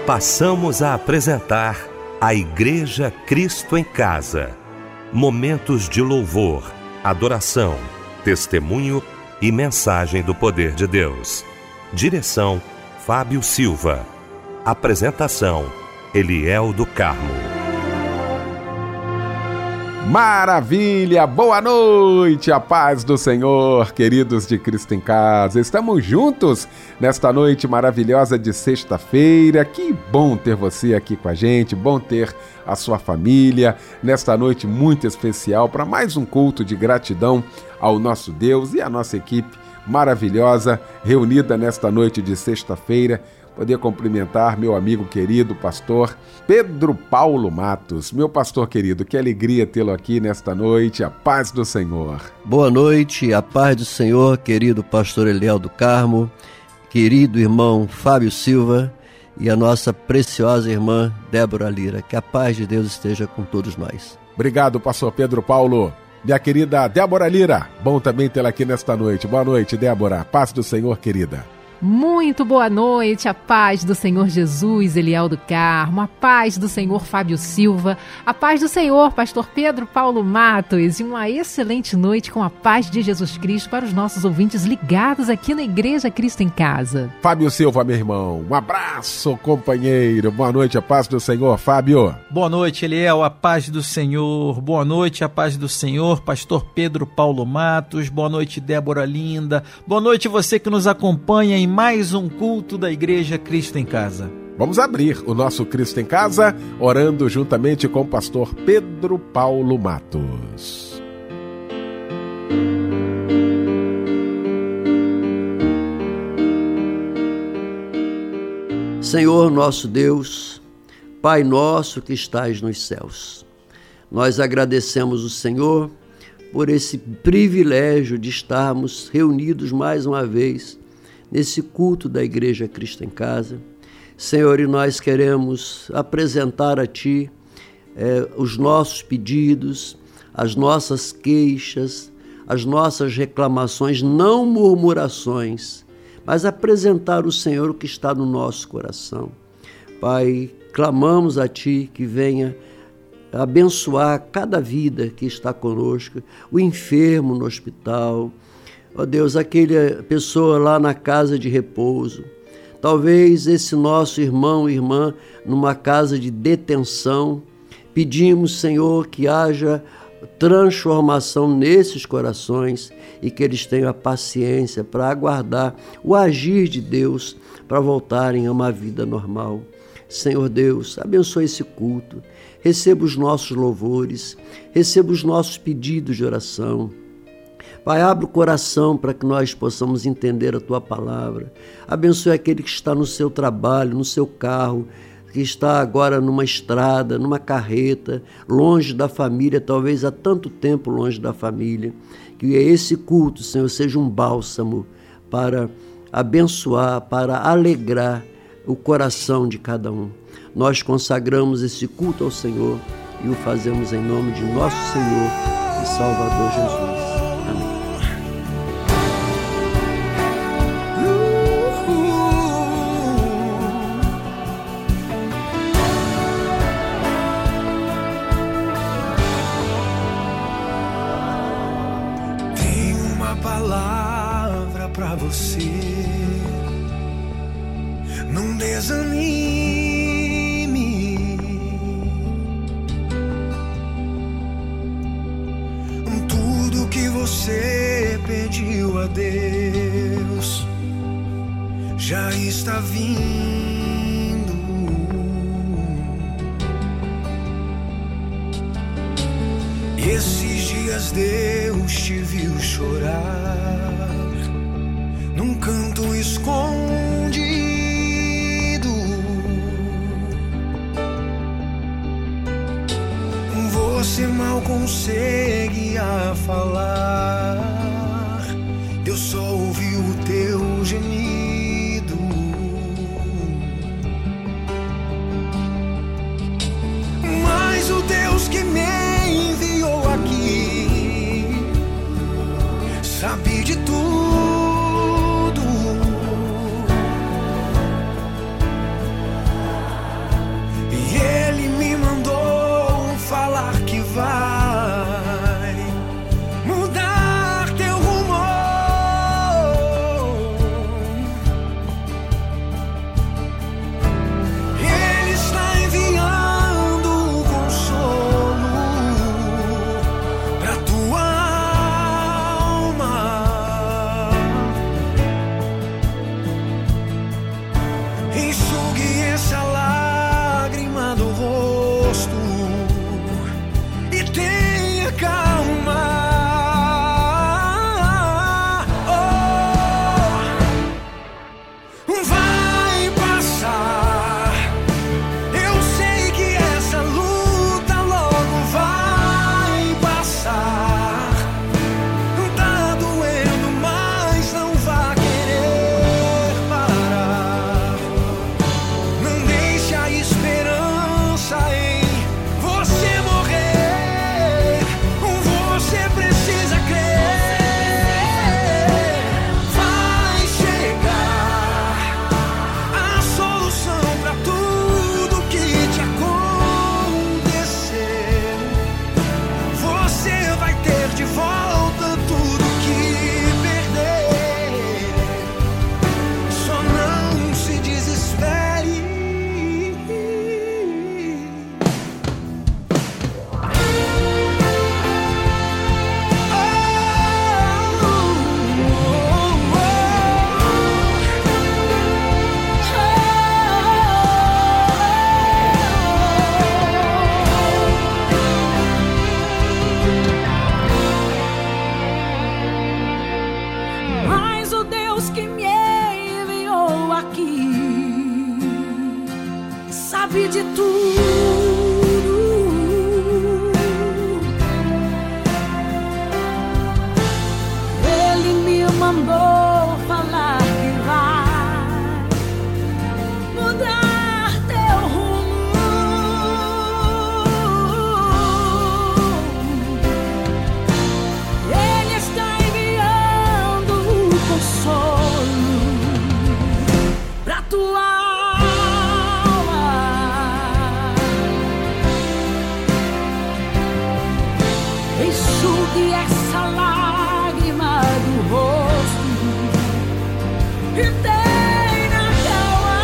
Passamos a apresentar a Igreja Cristo em Casa. Momentos de louvor, adoração, testemunho e mensagem do poder de Deus. Direção: Fábio Silva. Apresentação: Eliel do Carmo. Maravilha! Boa noite! A paz do Senhor, queridos de Cristo em Casa. Estamos juntos nesta noite maravilhosa de sexta-feira. Que bom ter você aqui com a gente, bom ter a sua família nesta noite muito especial para mais um culto de gratidão ao nosso Deus e à nossa equipe maravilhosa reunida nesta noite de sexta-feira. Poder cumprimentar meu amigo querido, pastor Pedro Paulo Matos. Meu pastor querido, que alegria tê-lo aqui nesta noite. A paz do Senhor. Boa noite, a paz do Senhor, querido pastor Eliel do Carmo, querido irmão Fábio Silva e a nossa preciosa irmã Débora Lira. Que a paz de Deus esteja com todos nós. Obrigado, pastor Pedro Paulo. Minha querida Débora Lira, bom também tê-la aqui nesta noite. Boa noite, Débora. Paz do Senhor, querida. Muito boa noite, a paz do Senhor Jesus, Eliel do Carmo, a paz do Senhor Fábio Silva, a paz do Senhor pastor Pedro Paulo Matos e uma excelente noite com a paz de Jesus Cristo para os nossos ouvintes ligados aqui na Igreja Cristo em Casa. Fábio Silva, meu irmão, um abraço, companheiro, boa noite, a paz do Senhor, Fábio. Boa noite, Eliel, a paz do Senhor, boa noite, a paz do Senhor, pastor Pedro Paulo Matos, boa noite, Débora Linda, boa noite você que nos acompanha em mais um culto da Igreja Cristo em Casa. Vamos abrir o nosso Cristo em Casa orando juntamente com o pastor Pedro Paulo Matos. Senhor nosso Deus, Pai nosso que estais nos céus, nós agradecemos o Senhor por esse privilégio de estarmos reunidos mais uma vez nesse culto da Igreja Cristo em Casa. Senhor, e nós queremos apresentar a Ti os nossos pedidos, as nossas queixas, as nossas reclamações, não murmurações, mas apresentar o Senhor o que está no nosso coração. Pai, clamamos a Ti que venha abençoar cada vida que está conosco, o enfermo no hospital, ó Deus, aquela pessoa lá na casa de repouso, talvez esse nosso irmão e irmã numa casa de detenção. Pedimos, Senhor, que haja transformação nesses corações e que eles tenham a paciência para aguardar o agir de Deus para voltarem a uma vida normal. Senhor Deus, abençoe esse culto, receba os nossos louvores, receba os nossos pedidos de oração. Pai, abre o coração para que nós possamos entender a Tua palavra. Abençoe aquele que está no seu trabalho, no seu carro, que está agora numa estrada, numa carreta, longe da família, talvez há tanto tempo longe da família. Que esse culto, Senhor, seja um bálsamo para abençoar, para alegrar o coração de cada um. Nós consagramos esse culto ao Senhor e o fazemos em nome de nosso Senhor e Salvador Jesus. Você não desanime, tudo que você pediu a Deus já está vindo. Esses dias Deus te viu chorar num canto escondido. Você mal conseguia falar, Deus só ouviu o teu gemido. Mas o Deus que me enviou aqui sabe de tudo. sabe de tudo. Ele me mandou falar que vai mudar teu rumo. Ele está enviando um consolo pra tua alma. Enxugue essa lágrima do rosto e tenha calma.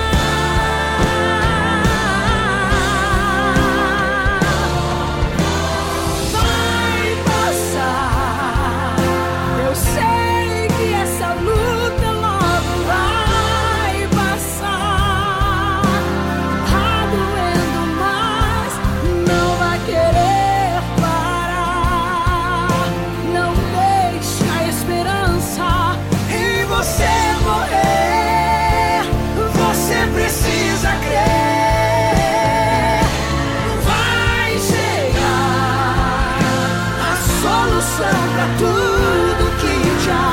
Vai passar. Eu sei que essa luta logo vai passar. Tá doendo, mas não vai querer parar. Não deixe a esperança em você morrer. Você precisa crer. Vai chegar a solução pra tudo que já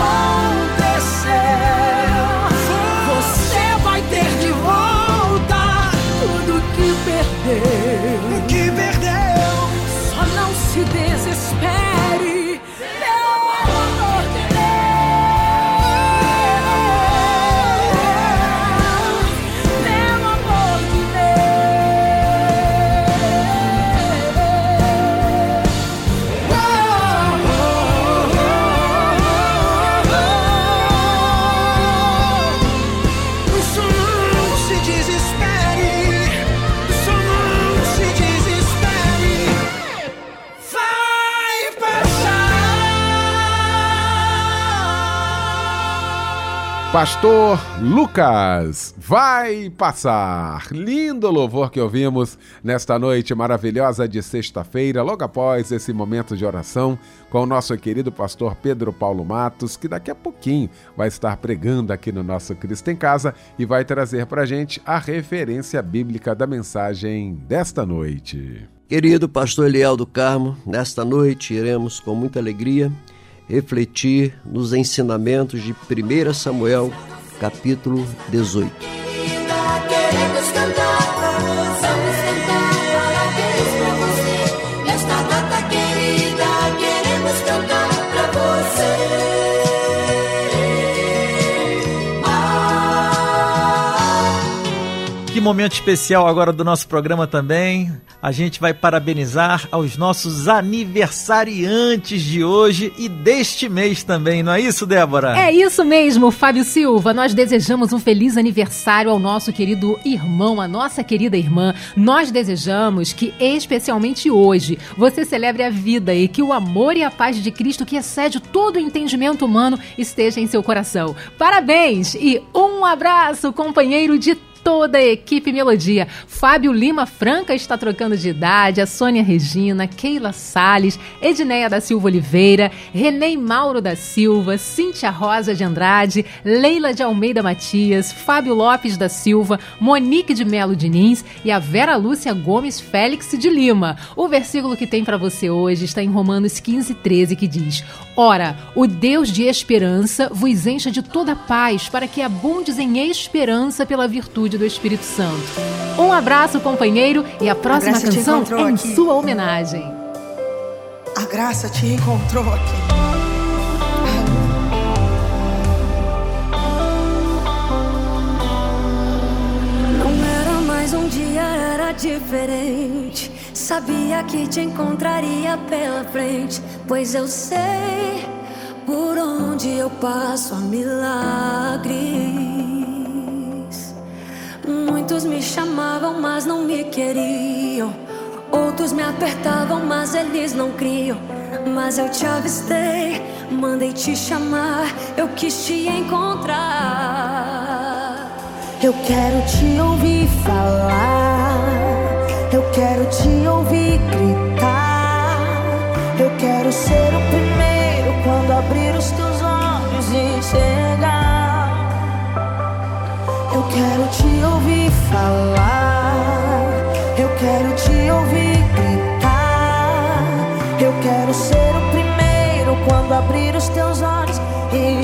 aconteceu. Você vai ter de volta tudo que perdeu. Só não se desespere. Meu amor de Deus, meu amor de Deus. Só não se desespere. Só não se desespere. Vai passar. Pastor Lucas, vai passar. Lindo louvor que ouvimos nesta noite maravilhosa de sexta-feira, logo após esse momento de oração com o nosso querido pastor Pedro Paulo Matos, que daqui a pouquinho vai estar pregando aqui no nosso Cristo em Casa e vai trazer pra gente a referência bíblica da mensagem desta noite. Querido pastor Eliel do Carmo, nesta noite iremos com muita alegria refletir nos ensinamentos de 1 Samuel, capítulo 18. Queremos cantar, vamos cantar, parabéns pra você. Nesta data querida, queremos cantar pra você. Que momento especial agora do nosso programa também. A gente vai parabenizar aos nossos aniversariantes de hoje e deste mês também, não é isso, Débora? É isso mesmo, Fábio Silva. Nós desejamos um feliz aniversário ao nosso querido irmão, a nossa querida irmã. Nós desejamos que, especialmente hoje, você celebre a vida e que o amor e a paz de Cristo, que excede todo o entendimento humano, esteja em seu coração. Parabéns e um abraço, companheiro de toda a equipe Melodia. Fábio Lima Franca está trocando de idade, a Sônia Regina, Keila Salles, Edneia da Silva Oliveira, Renei Mauro da Silva, Cíntia Rosa de Andrade, Leila de Almeida Matias, Fábio Lopes da Silva, Monique de Melo Diniz e a Vera Lúcia Gomes Félix de Lima. O versículo que tem para você hoje está em Romanos 15:13, que diz: Ora, o Deus de esperança vos encha de toda paz, para que abundes em esperança pela virtude do Espírito Santo. Um abraço, companheiro, e a próxima canção é em sua homenagem. A graça te encontrou aqui. Não era mais um dia, era diferente. Sabia que te encontraria pela frente, pois eu sei por onde eu passo há milagres. Muitos me chamavam, mas não me queriam. Outros me apertavam, mas eles não criam. Mas eu te avistei, mandei te chamar, eu quis te encontrar. Eu quero te ouvir falar, eu quero te ouvir gritar. Eu quero ser o primeiro quando abrir os teus olhos e enxergar. Eu quero te ouvir falar, quando abrir os teus olhos e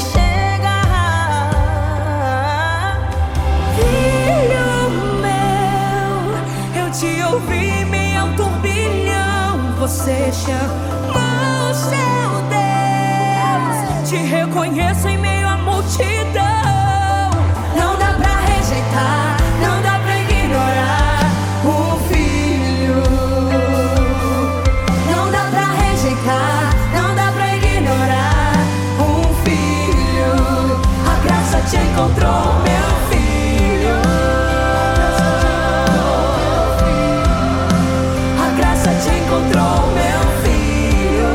enxergar. Filho meu, eu te ouvi em meio ao turbilhão. Você chamou seu Deus, te reconheço em meio à multidão. Não dá pra rejeitar, não dá pra ignorar o filho. Não dá pra rejeitar, não dá pra ignorar um filho. A graça te encontrou, meu filho. A graça te encontrou, meu filho.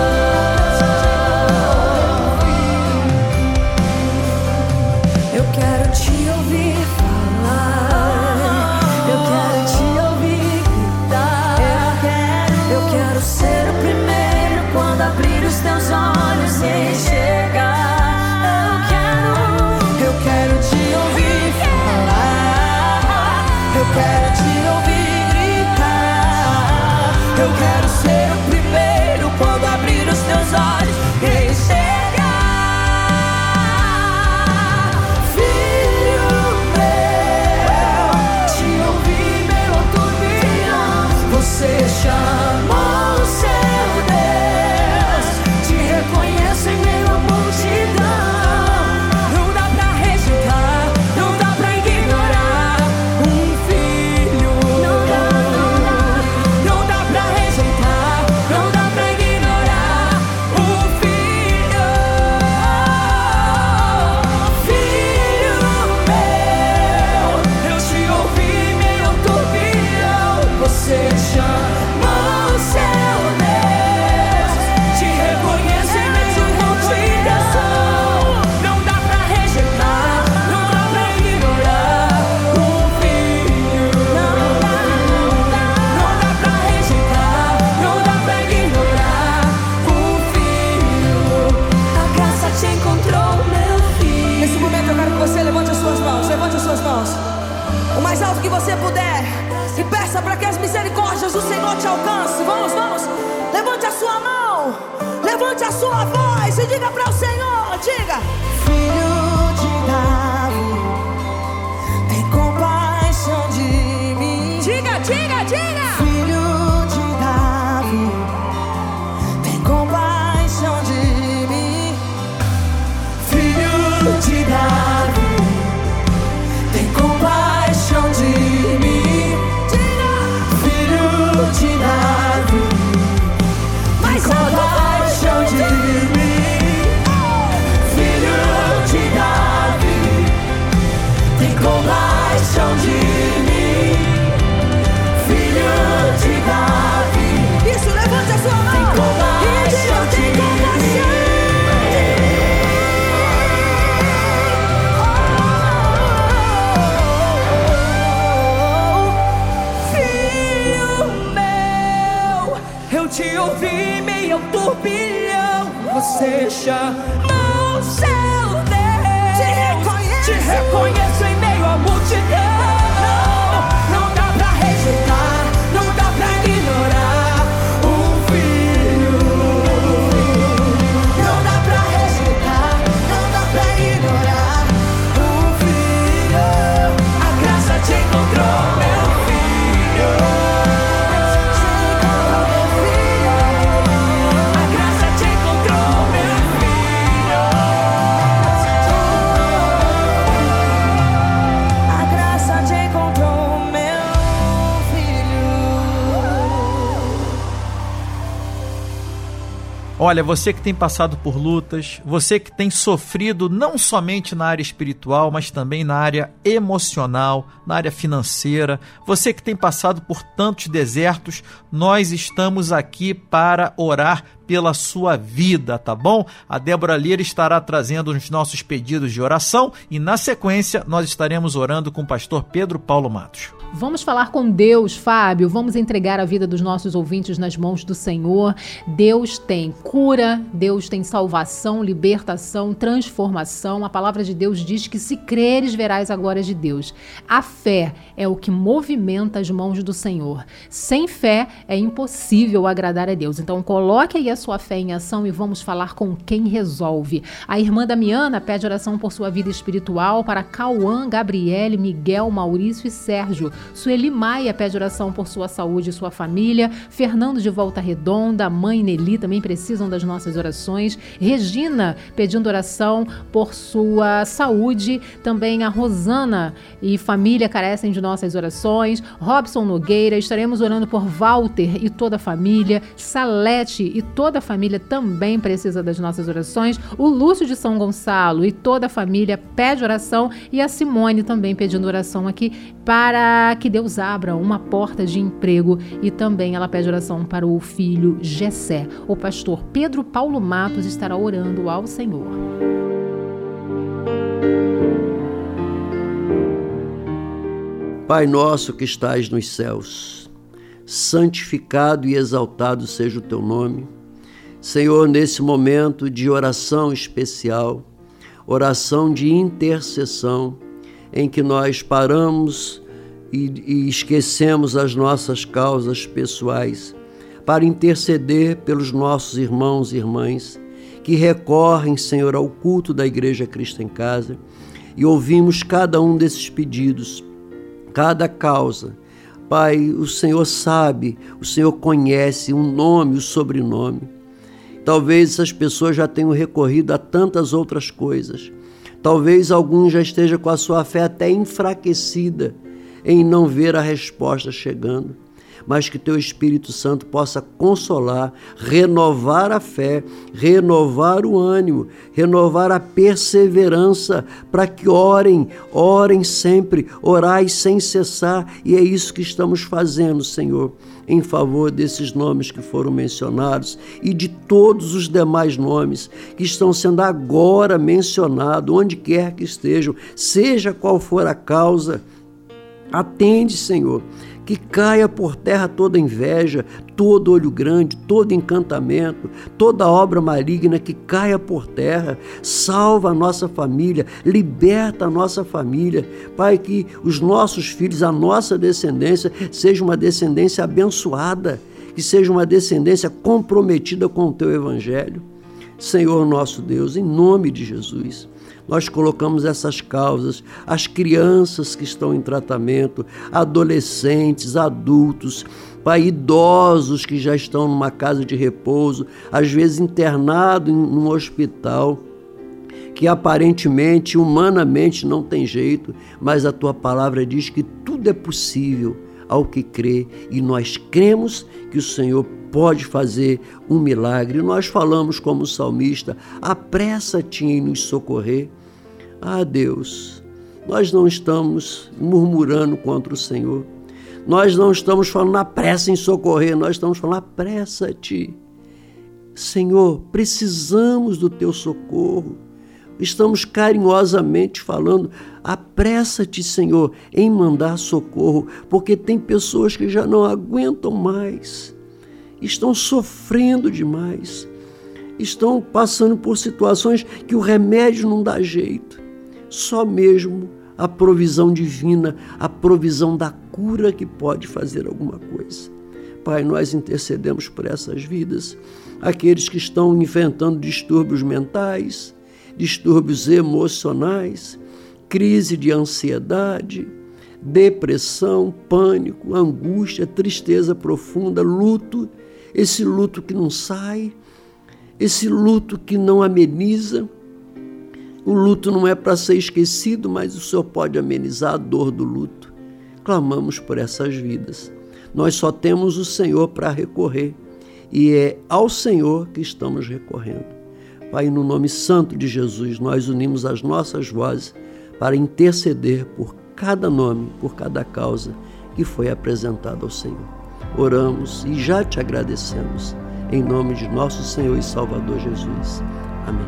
Eu quero te ouvir falar, eu quero te ouvir gritar. Eu quero ser o primeiro quando abrir os teus olhos e enxergar. Eu quero te ouvir falar, eu quero te ouvir gritar. Eu quero ser o primeiro quando abrir os teus olhos e enxergar. Filho meu, te ouvi em meio ao turbilhão. Você chamou o seu Deus, te reconheço em meio à multidão. Não dá pra rejeitar, não dá pra ignorar um filho. Não dá pra rejeitar, não dá pra ignorar um filho. Filho meu, eu te ouvi em meio ao turbilhão. Você chamou o seu Deus, te reconheço em meio à multidão. Não dá pra rejeitar, não dá pra ignorar um filho. Não dá pra rejeitar, não dá pra ignorar um filho. A graça te encontrou, meu filho. Nesse momento eu quero que você levante as suas mãos. Levante as suas mãos o mais alto que você puder e peça para que as misericórdias do Senhor te alcancem. Vamos, vamos. Levante a sua mão, levante a sua voz e diga para o Senhor, diga: Filho de Davi, tem compaixão de mim. Diga, diga, diga. Filho de Davi, tem compaixão de mim. Filho de Davi, tem compaixão de mim. Filho de Davi, tem compaixão de mim. Filho de Davi, tem compaixão de mim. Filho de Davi. Isso, levante a sua mão. Tem compaixão de mim. Eu te ouvi em meio ao turbilhão. Você chamou seu Deus, te reconheço em meio à multidão. Não dá pra rejeitar, não dá pra ignorar um filho. Não dá pra rejeitar, não dá pra ignorar um filho. A graça te encontrou, meu filho. Olha, você que tem passado por lutas, você que tem sofrido não somente na área espiritual, mas também na área emocional, na área financeira, você que tem passado por tantos desertos, nós estamos aqui para orar pela sua vida, tá bom? A Débora Lira estará trazendo os nossos pedidos de oração e, na sequência, nós estaremos orando com o pastor Pedro Paulo Matos. Vamos falar com Deus, Fábio. Vamos entregar a vida dos nossos ouvintes nas mãos do Senhor. Deus tem cura, Deus tem salvação, libertação, transformação. A palavra de Deus diz que se creres, verás a glória de Deus. A fé é o que movimenta as mãos do Senhor. Sem fé é impossível agradar a Deus. Então coloque aí a sua fé em ação e vamos falar com quem resolve. A irmã Damiana pede oração por sua vida espiritual para Cauã, Gabriele, Miguel, Maurício e Sérgio. Sueli Maia pede oração por sua saúde e sua família. Fernando de Volta Redonda, a mãe Nelly também precisam das nossas orações. Regina pedindo oração por sua saúde. Também a Rosana e família carecem de nossas orações. Robson Nogueira, estaremos orando por Walter e toda a família. Salete e toda a família também precisa das nossas orações. O Lúcio de São Gonçalo e toda a família pede oração. E a Simone também pedindo oração aqui para que Deus abra uma porta de emprego. E também ela pede oração para o filho Gessé. O pastor Pedro Paulo Matos estará orando ao Senhor. Pai nosso que estais nos céus, santificado e exaltado seja o teu nome. Senhor, nesse momento de oração especial, oração de intercessão, em que nós paramos e esquecemos as nossas causas pessoais para interceder pelos nossos irmãos e irmãs que recorrem, Senhor, ao culto da Igreja Cristo em Casa, e ouvimos cada um desses pedidos, cada causa. Pai, o Senhor sabe, o Senhor conhece o nome, o sobrenome. Talvez essas pessoas já tenham recorrido a tantas outras coisas. Talvez algum já esteja com a sua fé até enfraquecida em não ver a resposta chegando. Mas que teu Espírito Santo possa consolar, renovar a fé, renovar o ânimo, renovar a perseverança, para que orem sempre, orai sem cessar, e é isso que estamos fazendo, Senhor, em favor desses nomes que foram mencionados e de todos os demais nomes que estão sendo agora mencionados, onde quer que estejam, seja qual for a causa. Atende, Senhor, que caia por terra toda inveja, todo olho grande, todo encantamento, toda obra maligna, que caia por terra. Salva a nossa família, liberta a nossa família. Pai, que os nossos filhos, a nossa descendência, seja uma descendência abençoada, que seja uma descendência comprometida com o teu evangelho. Senhor nosso Deus, em nome de Jesus, nós colocamos essas causas, as crianças que estão em tratamento, adolescentes, adultos, Pai, idosos que já estão numa casa de repouso, às vezes internado em um hospital, que aparentemente, humanamente não tem jeito, mas a tua palavra diz que tudo é possível ao que crê, e nós cremos que o Senhor pode fazer um milagre. Nós falamos como o salmista: apressa-te em nos socorrer. Ah, Deus, nós não estamos murmurando contra o Senhor, nós não estamos falando apressa em socorrer, nós estamos falando apressa-te. Senhor, precisamos do teu socorro. Estamos carinhosamente falando, apressa-te, Senhor, em mandar socorro, porque tem pessoas que já não aguentam mais, estão sofrendo demais, estão passando por situações que o remédio não dá jeito. Só mesmo a provisão divina, a provisão da cura que pode fazer alguma coisa. Pai, nós intercedemos por essas vidas, aqueles que estão enfrentando distúrbios mentais, distúrbios emocionais, crise de ansiedade, depressão, pânico, angústia, tristeza profunda, luto, esse luto que não sai, esse luto que não ameniza. O luto não é para ser esquecido, mas o Senhor pode amenizar a dor do luto. Clamamos por essas vidas. Nós só temos o Senhor para recorrer, e é ao Senhor que estamos recorrendo. Pai, no nome santo de Jesus, nós unimos as nossas vozes para interceder por cada nome, por cada causa que foi apresentada ao Senhor. Oramos e já te agradecemos, em nome de nosso Senhor e Salvador Jesus. Amém.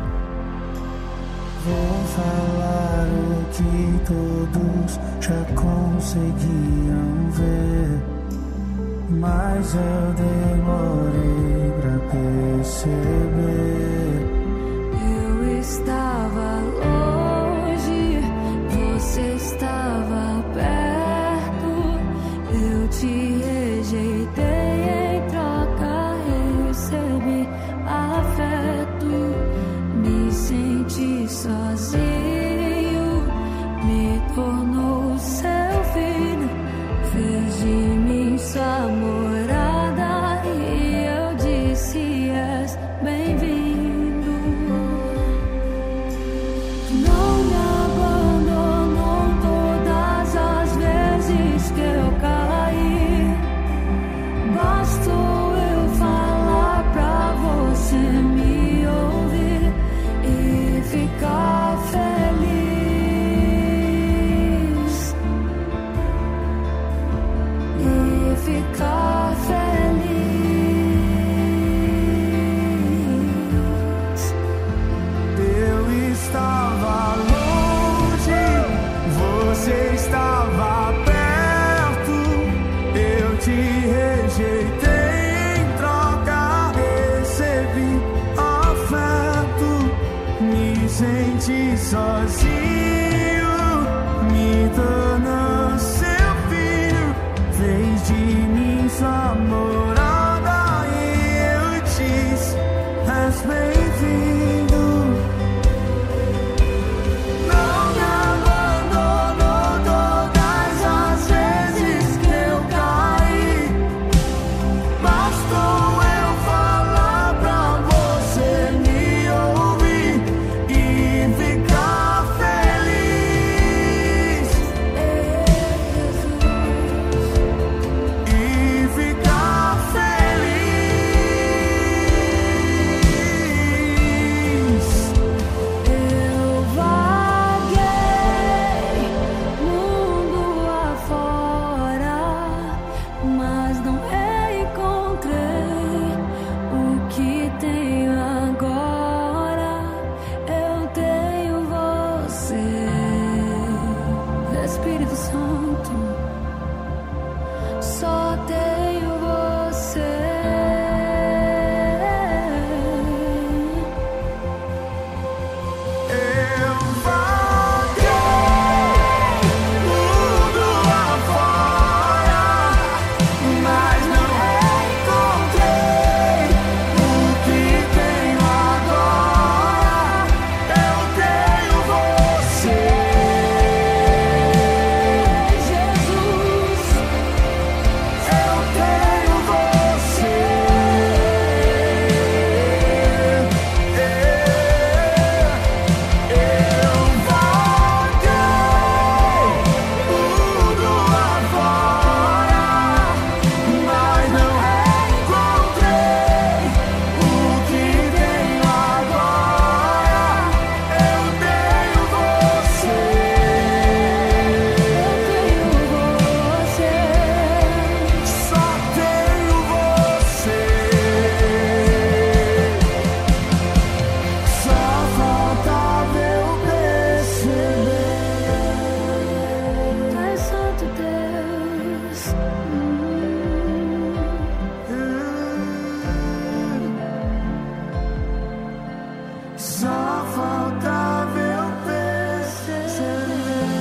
Vou falar o que todos já conseguiam ver, mas eu demorei pra perceber. Eu estava longe, você estava perto. Eu te rejeitei, em troca recebi estava longe, você estava perto. Eu te rejeitei, em troca recebi afeto. Me senti sozinho, me tornou seu filho, fez de mim sua morada e eu disse: és bem-vindo. Não me abandonou todas as vezes que eu caí. Bastou eu falar pra você me ouvir e ficar feliz. E ficar feliz. Eu vaguei mundo afora, mas não encontrei o que tenho agora. Eu tenho você, Espírito Santo, só tenho você. Eu vaguei mundo afora, mas não encontrei o que tenho agora. Eu tenho você, Jesus. Eu tenho você. Eu vaguei tudo afora, mas não encontrei o que tenho agora. Eu tenho você. Só tenho você. Só faltava eu perceber. Pai Santo Deus. Só faltava eu perceber.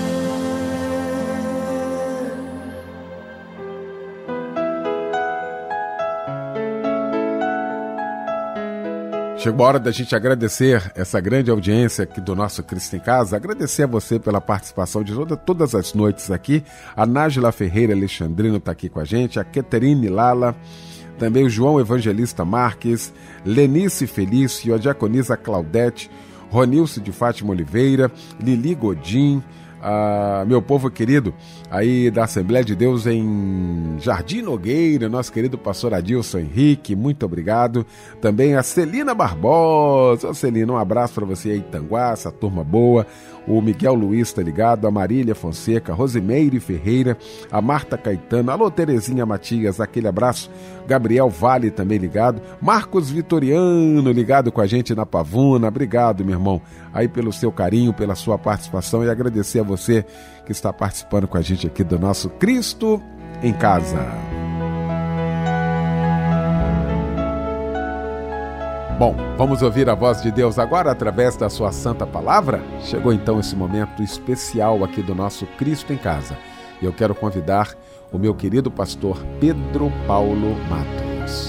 Chegou a hora da gente agradecer essa grande audiência aqui do nosso Cristo em Casa, agradecer a você pela participação de todas as noites aqui. A Nájila Ferreira Alexandrino está aqui com a gente, a Keterine Lala, também o João Evangelista Marques, Lenice Felício, a Diaconisa Claudete, Ronilce de Fátima Oliveira, Lili Godin, meu povo querido aí da Assembleia de Deus em Jardim Nogueira, nosso querido pastor Adilson Henrique, muito obrigado. Também a Celina Barbosa. Ô Celina, um abraço para você aí, Itanguá, essa turma boa. O Miguel Luiz tá ligado, a Marília Fonseca, a Rosimeire Ferreira, a Marta Caetano, alô Terezinha Matias, aquele abraço. Gabriel Vale também ligado, Marcos Vitoriano ligado com a gente na Pavuna. Obrigado, meu irmão, aí pelo seu carinho, pela sua participação, e agradecer a você que está participando com a gente aqui do nosso Cristo em Casa. Bom, vamos ouvir a voz de Deus agora através da sua santa palavra? Chegou então esse momento especial aqui do nosso Cristo em Casa. E eu quero convidar o meu querido pastor Pedro Paulo Matos.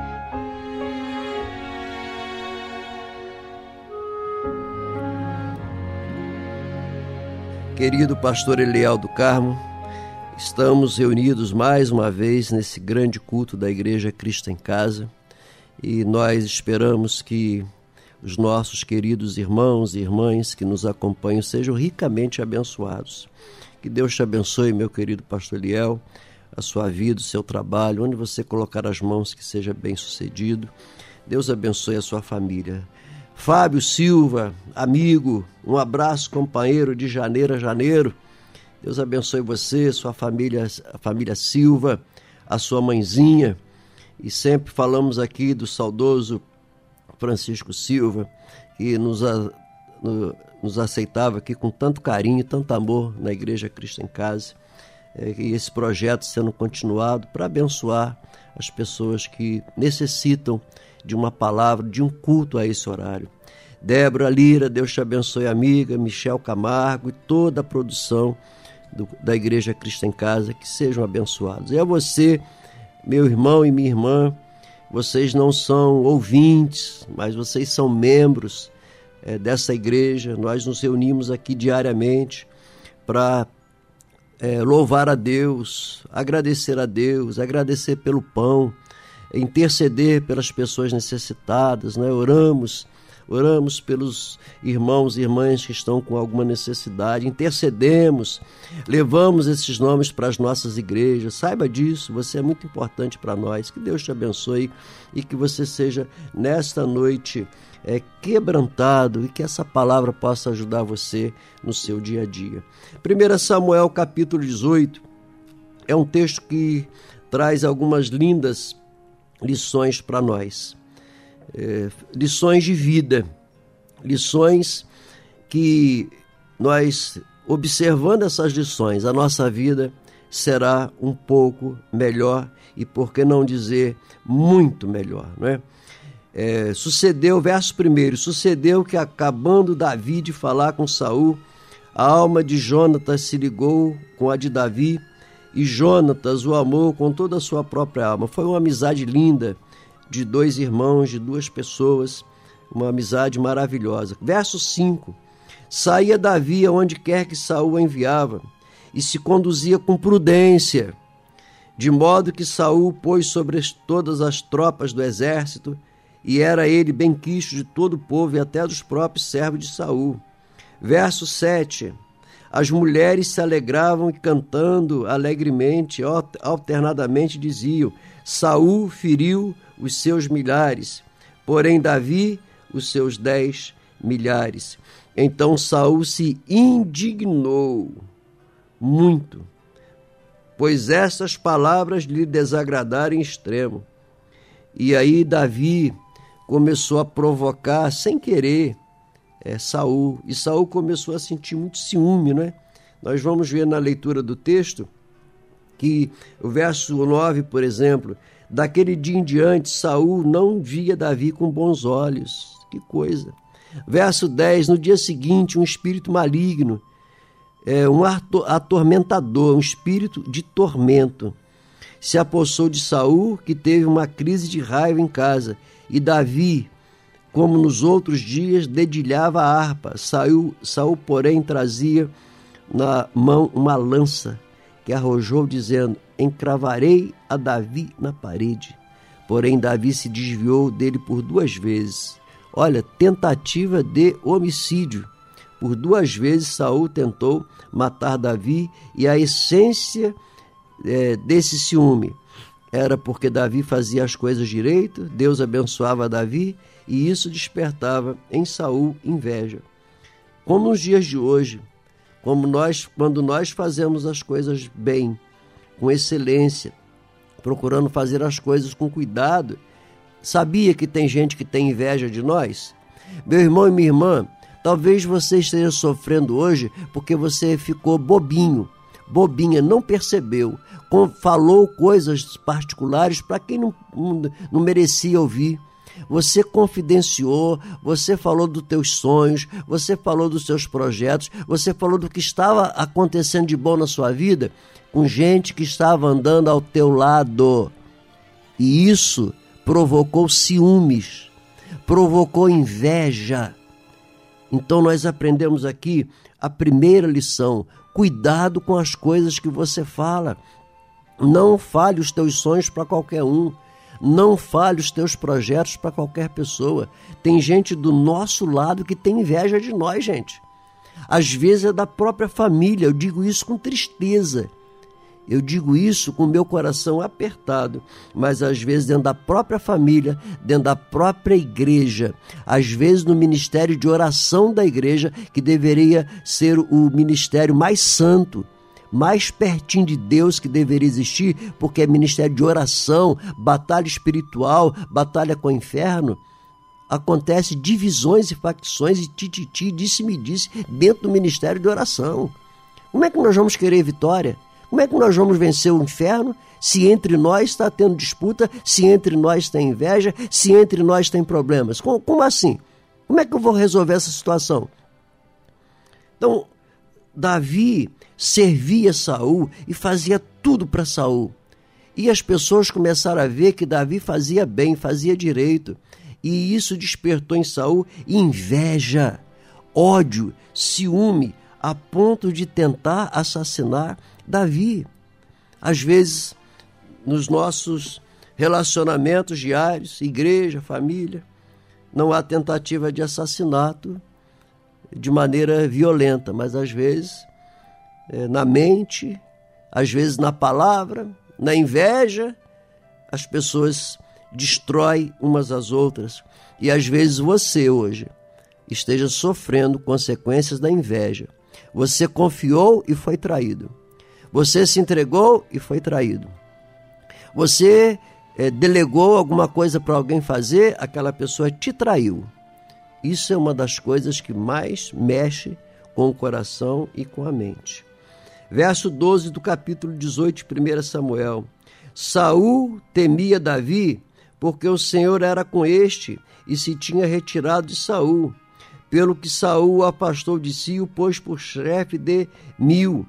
Querido pastor Eliel do Carmo, estamos reunidos mais uma vez nesse grande culto da Igreja Cristo em Casa, e nós esperamos que os nossos queridos irmãos e irmãs que nos acompanham sejam ricamente abençoados. Que Deus te abençoe, meu querido pastor Eliel, a sua vida, o seu trabalho, onde você colocar as mãos, que seja bem sucedido. Deus abençoe a sua família. Fábio Silva, amigo, um abraço, companheiro de janeiro a janeiro. Deus abençoe você, sua família, a família Silva, a sua mãezinha. E sempre falamos aqui do saudoso Francisco Silva, que nos aceitava aqui com tanto carinho, tanto amor na Igreja Cristo em Casa, e esse projeto sendo continuado para abençoar as pessoas que necessitam de uma palavra, de um culto a esse horário. Débora Lira, Deus te abençoe, amiga, Michel Camargo e toda a produção da Igreja Cristo em Casa, que sejam abençoados. E a você, meu irmão e minha irmã, vocês não são ouvintes, mas vocês são membros dessa igreja. Nós nos reunimos aqui diariamente para louvar a Deus, agradecer pelo pão, interceder pelas pessoas necessitadas, né? Oramos pelos irmãos e irmãs que estão com alguma necessidade, intercedemos, levamos esses nomes para as nossas igrejas. Saiba disso, você é muito importante para nós. Que Deus te abençoe e que você seja nesta noite quebrantado e que essa palavra possa ajudar você no seu dia a dia. 1 Samuel capítulo 18 é um texto que traz algumas lindas lições para nós. Lições de vida, lições que nós, observando essas lições, a nossa vida será um pouco melhor e, por que não dizer, muito melhor, não é? Sucedeu, verso 1, sucedeu que, acabando Davi de falar com Saul, a alma de Jonatas se ligou com a de Davi e Jonatas o amou com toda a sua própria alma. Foi uma amizade linda de dois irmãos, de duas pessoas, uma amizade maravilhosa. Verso 5, saía Davi aonde quer que Saul o enviava e se conduzia com prudência, de modo que Saul pôs sobre todas as tropas do exército, e era ele benquisto de todo o povo e até dos próprios servos de Saul. Verso 7, as mulheres se alegravam e, cantando alegremente, alternadamente diziam: Saul feriu os seus milhares, porém Davi os seus 10 milhares. Então Saul se indignou muito, pois estas palavras lhe desagradaram em extremo. E aí Davi começou a provocar, sem querer, Saul. E Saul começou a sentir muito ciúme, não é? Nós vamos ver na leitura do texto que o verso 9, por exemplo, daquele dia em diante, Saul não via Davi com bons olhos. Que coisa! Verso 10, no dia seguinte, um espírito maligno, um atormentador, um espírito de tormento, se apossou de Saul, que teve uma crise de raiva em casa. E Davi, como nos outros dias, dedilhava a harpa. Saul, porém, trazia na mão uma lança, que arrojou, dizendo: encravarei a Davi na parede. Porém, Davi se desviou dele por 2 vezes. Olha, tentativa de homicídio. Por 2 vezes Saul tentou matar Davi, e a essência desse ciúme era porque Davi fazia as coisas direito, Deus abençoava Davi, e isso despertava em Saul inveja. Como nos dias de hoje, quando nós fazemos as coisas bem, com excelência, procurando fazer as coisas com cuidado, sabia que tem gente que tem inveja de nós? Meu irmão e minha irmã, talvez você esteja sofrendo hoje porque você ficou bobinha, não percebeu, falou coisas particulares para quem não merecia ouvir. Você confidenciou, você falou dos teus sonhos, você falou dos seus projetos, você falou do que estava acontecendo de bom na sua vida com gente que estava andando ao teu lado. E isso provocou ciúmes, provocou inveja. Então nós aprendemos aqui a primeira lição: cuidado com as coisas que você fala. Não fale os teus sonhos para qualquer um. Não fale os teus projetos para qualquer pessoa. Tem gente do nosso lado que tem inveja de nós, gente. Às vezes é da própria família. Eu digo isso com tristeza. Eu digo isso com o meu coração apertado, mas às vezes dentro da própria família, dentro da própria igreja, às vezes no ministério de oração da igreja, que deveria ser o ministério mais santo, mais pertinho de Deus que deveria existir, porque é ministério de oração, batalha espiritual, batalha com o inferno. acontece divisões e facções e tititi, disse-me-disse dentro do ministério de oração. Como é que nós vamos querer vitória? Como é que nós vamos vencer o inferno se entre nós está tendo disputa, se entre nós tem inveja, se entre nós tem problemas? Como assim? Como é que eu vou resolver essa situação? Então, Davi servia Saul e fazia tudo para Saul. E as pessoas começaram a ver que Davi fazia bem, fazia direito. E isso despertou em Saul inveja, ódio, ciúme, a ponto de tentar assassinar Davi. Às vezes, nos nossos relacionamentos diários, igreja, família, não há tentativa de assassinato de maneira violenta, mas às vezes na mente, às vezes na palavra, na inveja, as pessoas destroem umas às outras. E às vezes você hoje esteja sofrendo consequências da inveja. Você confiou e foi traído. Você se entregou e foi traído. Você delegou alguma coisa para alguém fazer, aquela pessoa te traiu. Isso é uma das coisas que mais mexe com o coração e com a mente. Verso 12 do capítulo 18 de 1 Samuel. Saul temia Davi, porque o Senhor era com este e se tinha retirado de Saul. Pelo que Saul o afastou de si e o pôs por chefe de 1000.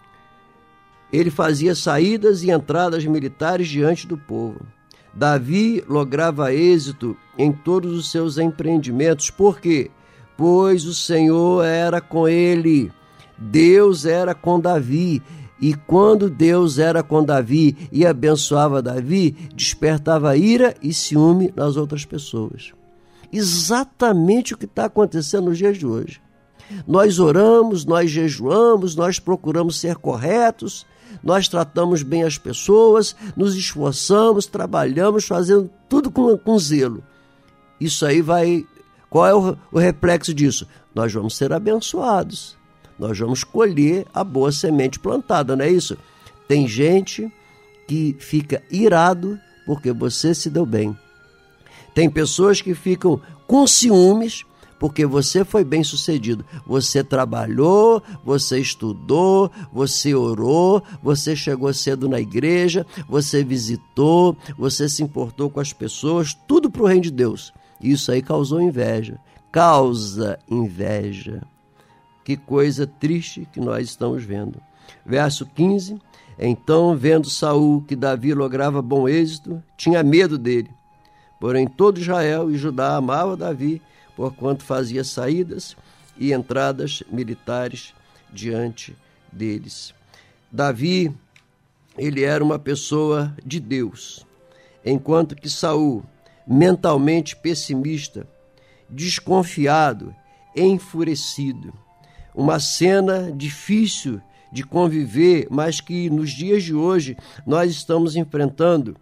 Ele fazia saídas e entradas militares diante do povo. Davi lograva êxito em todos os seus empreendimentos. Por quê? Pois o Senhor era com ele. Deus era com Davi. E quando Deus era com Davi e abençoava Davi, despertava ira e ciúme nas outras pessoas. Exatamente o que está acontecendo nos dias de hoje. Nós oramos, nós jejuamos, nós procuramos ser corretos, nós tratamos bem as pessoas, nos esforçamos, trabalhamos, fazendo tudo com zelo. Isso aí vai... Qual é o reflexo disso? Nós vamos ser abençoados. Nós vamos colher a boa semente plantada, não é isso? Tem gente que fica irado porque você se deu bem. Tem pessoas que ficam com ciúmes porque você foi bem sucedido. Você trabalhou, você estudou, você orou, você chegou cedo na igreja, você visitou, você se importou com as pessoas, tudo para o reino de Deus. Isso aí causou inveja. Causa inveja. Que coisa triste que nós estamos vendo. Verso 15. Então, vendo Saul que Davi lograva bom êxito, tinha medo dele. Porém, todo Israel e Judá amava Davi, porquanto fazia saídas e entradas militares diante deles. Davi, ele era uma pessoa de Deus, enquanto que Saul, mentalmente pessimista, desconfiado, enfurecido. Uma cena difícil de conviver, mas que nos dias de hoje nós estamos enfrentando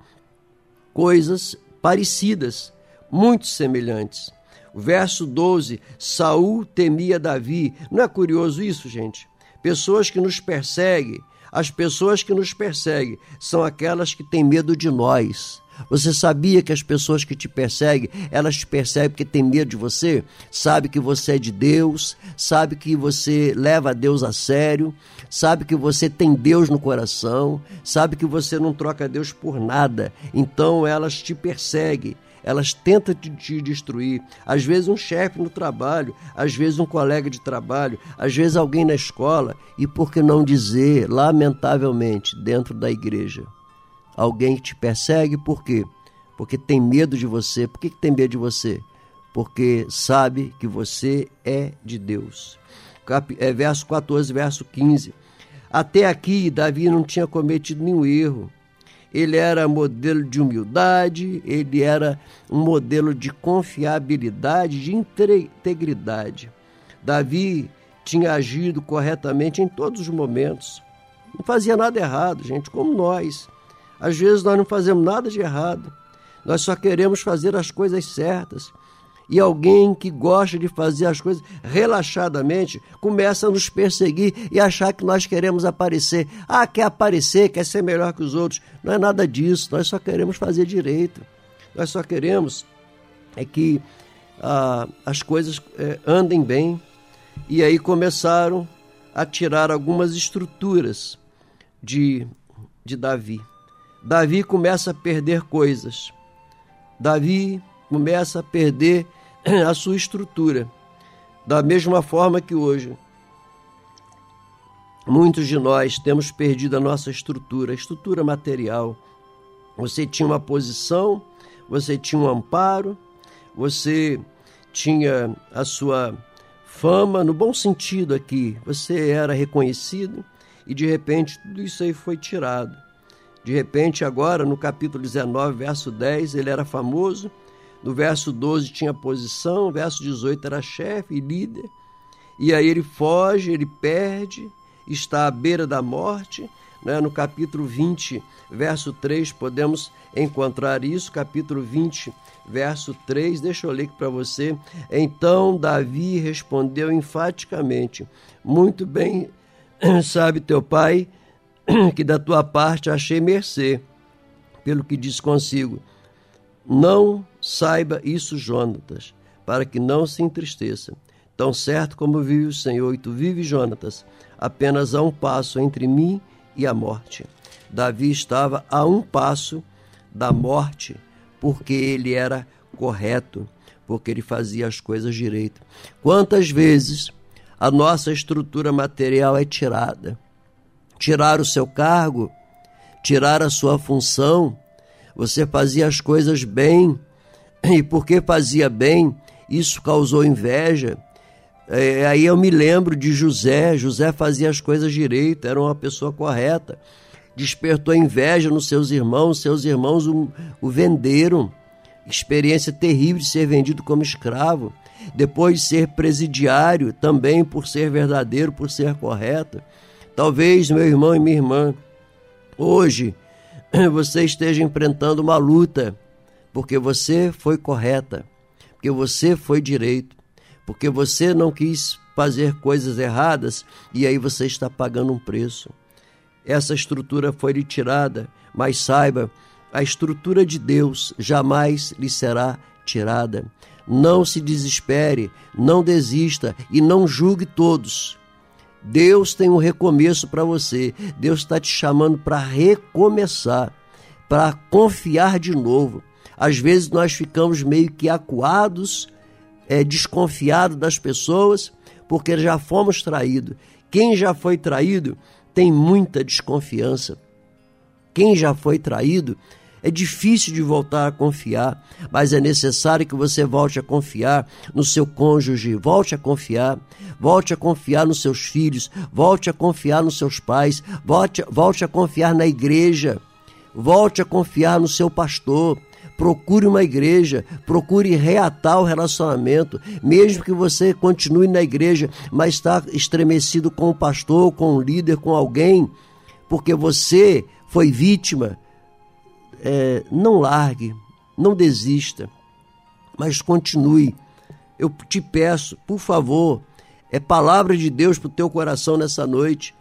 coisas parecidas, muito semelhantes. O verso 12, Saul temia Davi. Não é curioso isso, gente? Pessoas que nos perseguem, as pessoas que nos perseguem são aquelas que têm medo de nós. Você sabia que as pessoas que te perseguem, elas te perseguem porque têm medo de você? Sabe que você é de Deus, sabe que você leva Deus a sério, sabe que você tem Deus no coração, sabe que você não troca Deus por nada. Então elas te perseguem, elas tentam te destruir. Às vezes um chefe no trabalho, às vezes um colega de trabalho, às vezes alguém na escola e, por que não dizer, lamentavelmente, dentro da igreja. Alguém que te persegue, por quê? Porque tem medo de você. Por que tem medo de você? Porque sabe que você é de Deus. Verso 14, verso 15. Até aqui, Davi não tinha cometido nenhum erro. Ele era modelo de humildade, ele era um modelo de confiabilidade, de integridade. Davi tinha agido corretamente em todos os momentos. Não fazia nada errado, gente, como nós. Às vezes nós não fazemos nada de errado, nós só queremos fazer as coisas certas. E alguém que gosta de fazer as coisas relaxadamente começa a nos perseguir e achar que nós queremos aparecer. Quer aparecer, quer ser melhor que os outros. Não é nada disso, nós só queremos fazer direito. Nós só queremos que as coisas andem bem. E aí começaram a tirar algumas estruturas de Davi. Davi começa a perder coisas. Davi começa a perder a sua estrutura. Da mesma forma que hoje, muitos de nós temos perdido a nossa estrutura, a estrutura material. Você tinha uma posição, você tinha um amparo, você tinha a sua fama, no bom sentido aqui, você era reconhecido e de repente tudo isso aí foi tirado. De repente agora no capítulo 19, verso 10, ele era famoso, no verso 12 tinha posição, no verso 18 era chefe e líder, e aí ele foge, ele perde, está à beira da morte, né? No capítulo 20, verso 3, podemos encontrar isso, capítulo 20, verso 3, deixa eu ler aqui para você. Então Davi respondeu enfaticamente: muito bem, sabe teu pai, que da tua parte achei mercê, pelo que disse consigo. Não saiba isso, Jonatas, para que não se entristeça. Tão certo como vive o Senhor, e tu vives, Jonatas, apenas a um passo entre mim e a morte. Davi estava a um passo da morte, porque ele era correto, porque ele fazia as coisas direito. Quantas vezes a nossa estrutura material é tirada? Tirar o seu cargo, tirar a sua função. Você fazia as coisas bem, e porque fazia bem, isso causou inveja. Aí eu me lembro de José. José fazia as coisas direito, era uma pessoa correta. Despertou inveja nos seus irmãos o venderam. Experiência terrível de ser vendido como escravo. Depois de ser presidiário, também por ser verdadeiro, por ser correto. Talvez, meu irmão e minha irmã, hoje você esteja enfrentando uma luta, porque você foi correta, porque você foi direito, porque você não quis fazer coisas erradas e aí você está pagando um preço. Essa estrutura foi lhe tirada, mas saiba, a estrutura de Deus jamais lhe será tirada. Não se desespere, não desista e não julgue todos. Deus tem um recomeço para você. Deus está te chamando para recomeçar, para confiar de novo. Às vezes nós ficamos meio que acuados, desconfiados das pessoas, porque já fomos traídos. Quem já foi traído tem muita desconfiança. Quem já foi traído, é difícil de voltar a confiar, mas é necessário que você volte a confiar no seu cônjuge, volte a confiar nos seus filhos, volte a confiar nos seus pais, volte a confiar na igreja, volte a confiar no seu pastor. Procure uma igreja, procure reatar o relacionamento, mesmo que você continue na igreja, mas está estremecido com o pastor, com o líder, com alguém, porque você foi vítima. Não largue, não desista, mas continue. Eu te peço, por favor, é palavra de Deus para o teu coração nessa noite.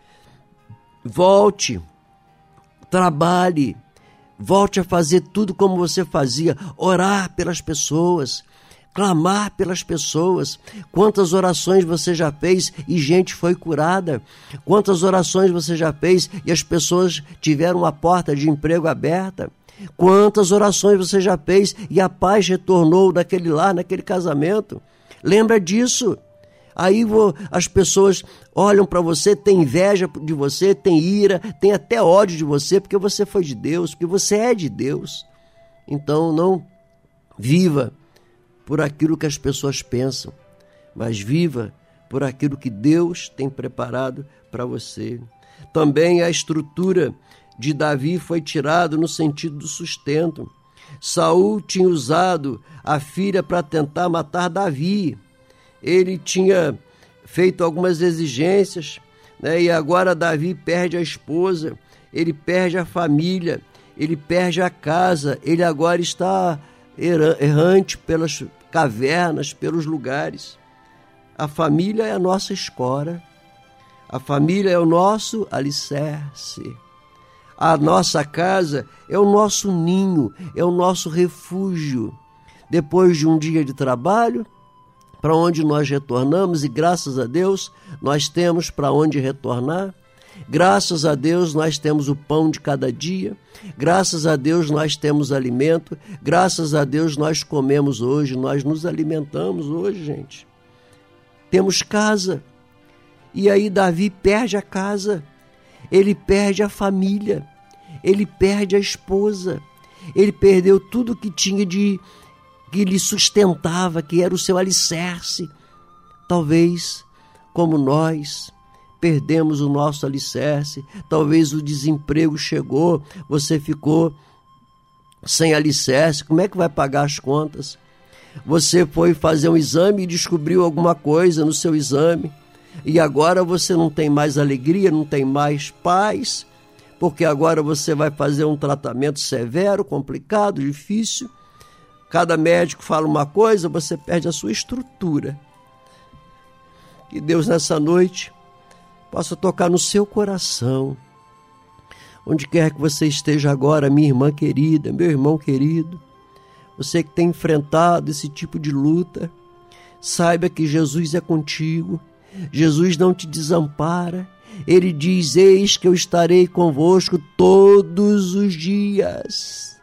Volte, trabalhe, volte a fazer tudo como você fazia, orar pelas pessoas, clamar pelas pessoas. Quantas orações você já fez e gente foi curada? Quantas orações você já fez e as pessoas tiveram a porta de emprego aberta? Quantas orações você já fez e a paz retornou naquele lar, naquele casamento? Lembra disso. Aí as pessoas olham para você, têm inveja de você, têm ira, têm até ódio de você, porque você foi de Deus, porque você é de Deus. Então não viva por aquilo que as pessoas pensam, mas viva por aquilo que Deus tem preparado para você. Também a estrutura de Davi foi tirado no sentido do sustento. Saul tinha usado a filha para tentar matar Davi. Ele tinha feito algumas exigências, né? E agora Davi perde a esposa, ele perde a família, ele perde a casa, ele agora está errante pelas cavernas, pelos lugares. A família é a nossa escora, a família é o nosso alicerce. A nossa casa é o nosso ninho, é o nosso refúgio. depois de um dia de trabalho, para onde nós retornamos, e graças a Deus nós temos para onde retornar. Graças a Deus nós temos o pão de cada dia, graças a Deus nós temos alimento, graças a Deus nós comemos hoje, nós nos alimentamos hoje, gente. Temos casa. E aí Davi perde a casa, ele perde a família, ele perde a esposa, ele perdeu tudo que tinha que lhe sustentava, que era o seu alicerce. Talvez, como nós, perdemos o nosso alicerce, talvez o desemprego chegou, você ficou sem alicerce, como é que vai pagar as contas? Você foi fazer um exame e descobriu alguma coisa no seu exame, e agora você não tem mais alegria, não tem mais paz, porque agora você vai fazer um tratamento severo, complicado, difícil. Cada médico fala uma coisa, você perde a sua estrutura. Que Deus nessa noite possa tocar no seu coração, onde quer que você esteja agora, minha irmã querida, meu irmão querido, você que tem enfrentado esse tipo de luta, saiba que Jesus é contigo, Jesus não te desampara, Ele diz, eis que eu estarei convosco todos os dias,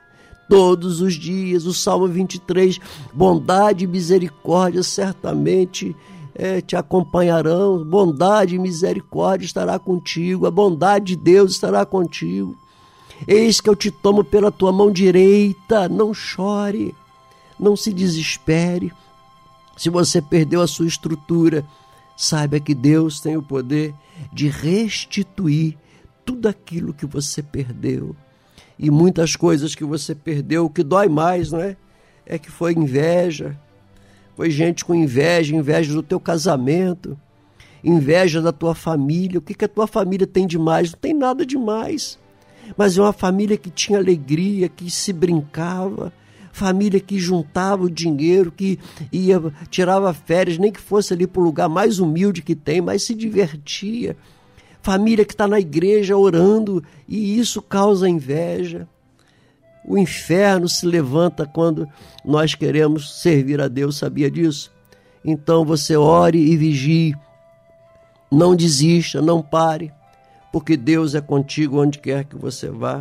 o Salmo 23, bondade e misericórdia certamente te acompanharão, bondade e misericórdia estará contigo, a bondade de Deus estará contigo. Eis que eu te tomo pela tua mão direita, não chore, não se desespere. Se você perdeu a sua estrutura, saiba que Deus tem o poder de restituir tudo aquilo que você perdeu. E muitas coisas que você perdeu, o que dói mais, não é? É que foi inveja. Foi gente com inveja do teu casamento, inveja da tua família. O que a tua família tem de mais? Não tem nada de mais. Mas é uma família que tinha alegria, que se brincava, família que juntava o dinheiro, que tirava férias, nem que fosse ali para o lugar mais humilde que tem, mas se divertia. Família que está na igreja orando, e isso causa inveja. O inferno se levanta quando nós queremos servir a Deus, sabia disso? Então você ore e vigie, não desista, não pare, porque Deus é contigo onde quer que você vá.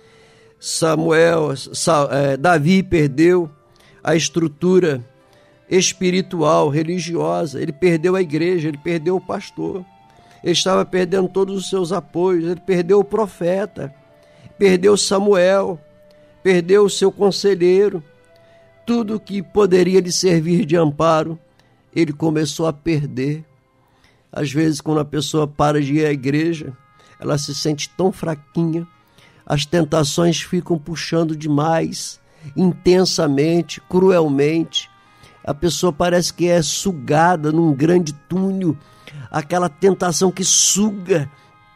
Davi perdeu a estrutura espiritual, religiosa, ele perdeu a igreja, ele perdeu o pastor, ele estava perdendo todos os seus apoios, ele perdeu o profeta, perdeu Samuel, perdeu o seu conselheiro, tudo que poderia lhe servir de amparo, ele começou a perder. Às vezes, quando a pessoa para de ir à igreja, ela se sente tão fraquinha, as tentações ficam puxando demais, intensamente, cruelmente. A pessoa parece que é sugada num grande túnel, aquela tentação que suga,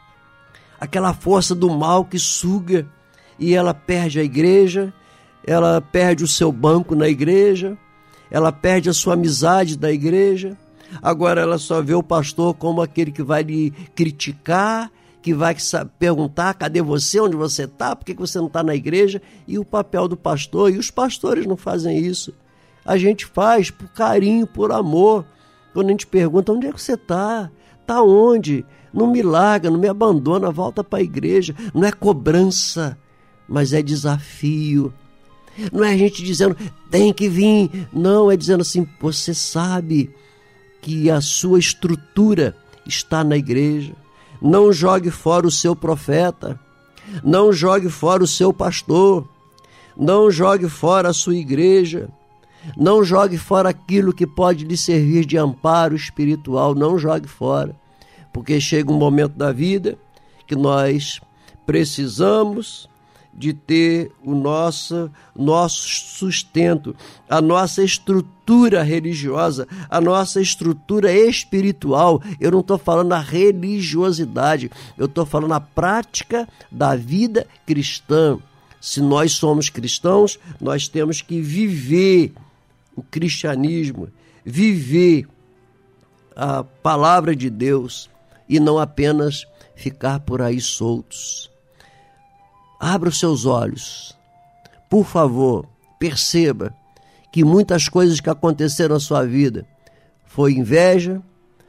aquela força do mal que suga, e ela perde a igreja, ela perde o seu banco na igreja, ela perde a sua amizade da igreja. Agora ela só vê o pastor como aquele que vai lhe criticar, que vai perguntar, cadê você, onde você está, por que você não está na igreja? E o papel do pastor, e os pastores não fazem isso. A gente faz por carinho, por amor. Quando a gente pergunta, onde é que você está? Está onde? Não me larga, não me abandona, volta para a igreja. Não é cobrança, mas é desafio. Não é a gente dizendo, tem que vir. Não, é dizendo assim, você sabe que a sua estrutura está na igreja. Não jogue fora o seu profeta. Não jogue fora o seu pastor. Não jogue fora a sua igreja. Não jogue fora aquilo que pode lhe servir de amparo espiritual. Não jogue fora. Porque chega um momento da vida que nós precisamos de ter o nosso sustento, a nossa estrutura religiosa, a nossa estrutura espiritual. Eu não estou falando a religiosidade, eu estou falando a prática da vida cristã. Se nós somos cristãos, nós temos que viver o cristianismo, viver a palavra de Deus e não apenas ficar por aí soltos. Abra os seus olhos, por favor, perceba que muitas coisas que aconteceram na sua vida foi inveja,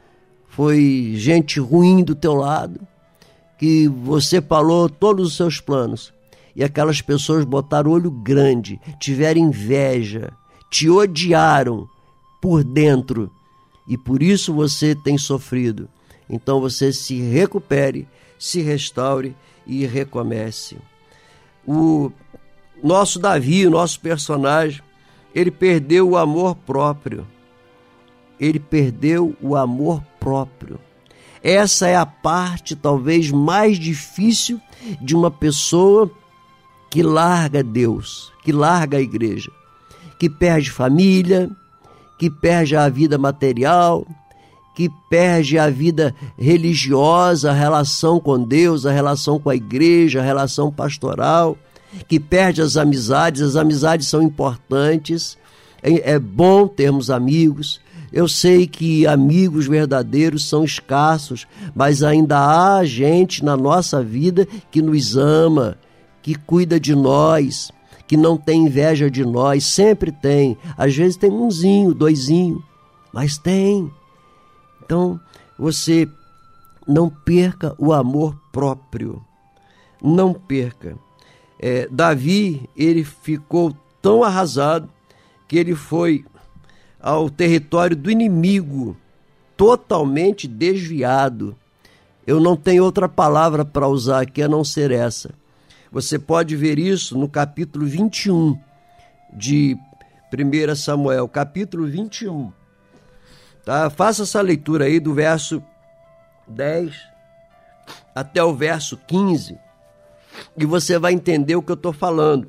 foi gente ruim do teu lado, que você falou todos os seus planos, e aquelas pessoas botaram olho grande, tiveram inveja, te odiaram por dentro, e por isso você tem sofrido. Então você se recupere, se restaure e recomece. O nosso Davi, o nosso personagem, ele perdeu o amor próprio. Ele perdeu o amor próprio. Essa é a parte talvez mais difícil de uma pessoa que larga Deus, que larga a igreja, que perde família, que perde a vida material, que perde a vida religiosa, a relação com Deus, a relação com a igreja, a relação pastoral, que perde as amizades são importantes, é bom termos amigos. Eu sei que amigos verdadeiros são escassos, mas ainda há gente na nossa vida que nos ama, que cuida de nós, que não tem inveja de nós, sempre tem. Às vezes tem umzinho, doisinho, mas tem. Então, você não perca o amor próprio, não perca. Davi, ele ficou tão arrasado que ele foi ao território do inimigo, totalmente desviado. Eu não tenho outra palavra para usar aqui a não ser essa. Você pode ver isso no capítulo 21 de 1 Samuel, capítulo 21. Tá? Faça essa leitura aí do verso 10 até o verso 15 e você vai entender o que eu estou falando.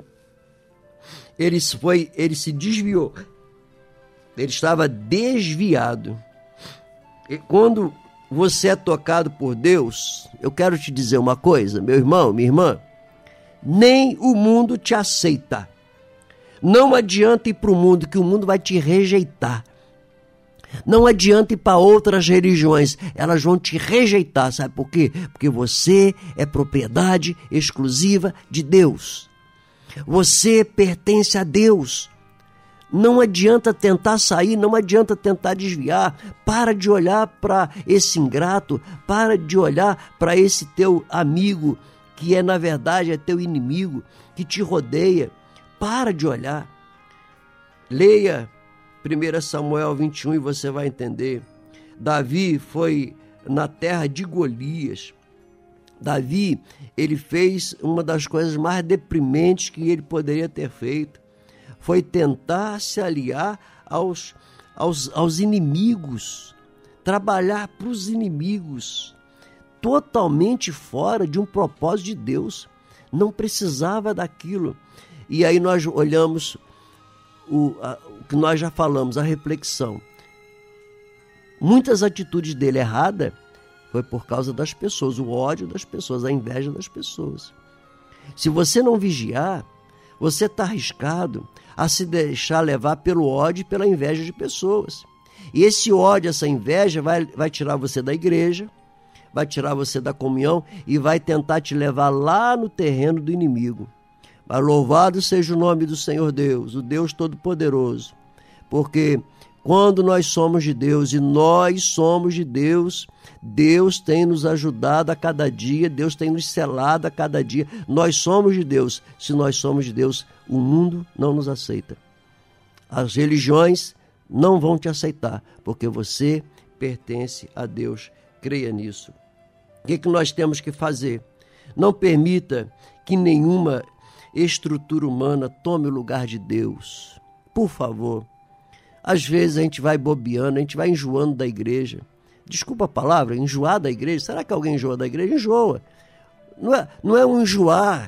Ele se desviou. Ele estava desviado. E quando você é tocado por Deus, eu quero te dizer uma coisa, meu irmão, minha irmã, nem o mundo te aceita. Não adianta ir para o mundo, que o mundo vai te rejeitar. Não adianta ir para outras religiões, elas vão te rejeitar, sabe por quê? Porque você é propriedade exclusiva de Deus. Você pertence a Deus. Não adianta tentar sair, não adianta tentar desviar. Para de olhar para esse ingrato, para de olhar para esse teu amigo, que na verdade é teu inimigo, que te rodeia. Para de olhar. Leia 1 Samuel 21 e você vai entender. Davi foi na terra de Golias. Davi, ele fez uma das coisas mais deprimentes que ele poderia ter feito. Foi tentar se aliar aos inimigos, trabalhar para os inimigos, totalmente fora de um propósito de Deus. Não precisava daquilo. E aí nós olhamos o que nós já falamos, a reflexão. Muitas atitudes dele erradas foi por causa das pessoas, o ódio das pessoas, a inveja das pessoas. Se você não vigiar, você está arriscado a se deixar levar pelo ódio e pela inveja de pessoas. E esse ódio, essa inveja vai tirar você da igreja, vai tirar você da comunhão e vai tentar te levar lá no terreno do inimigo. Mas louvado seja o nome do Senhor Deus, o Deus Todo-Poderoso, porque quando nós somos de Deus e nós somos de Deus, Deus tem nos ajudado a cada dia, Deus tem nos selado a cada dia. Nós somos de Deus. Se nós somos de Deus, o mundo não nos aceita. As religiões não vão te aceitar, porque você pertence a Deus. Creia nisso. O que nós temos que fazer? Não permita que nenhuma estrutura humana tome o lugar de Deus. Por favor. Às vezes a gente vai bobeando, a gente vai enjoando da igreja. Desculpa a palavra, enjoar da igreja. Será que alguém enjoa da igreja? Enjoa. Não é um enjoar